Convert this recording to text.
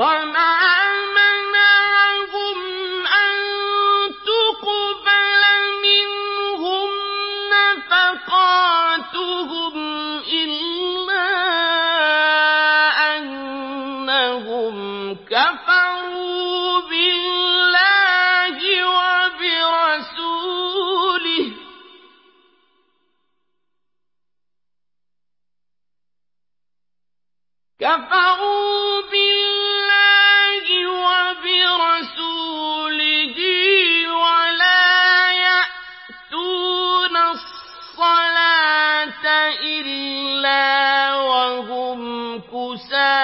وَمَا مَنَعَهُمْ أَن تُقْبَلَ مِنْهُمْ نَفَقَاتُهُمْ إِلَّا أَنَّهُمْ كَفَرُوا بِاللَّهِ وَبِرَسُولِهِ وَلَا يَأْتُونَ الصَّلَاةَ إِلَّا وَهُمْ كُسَالَىٰ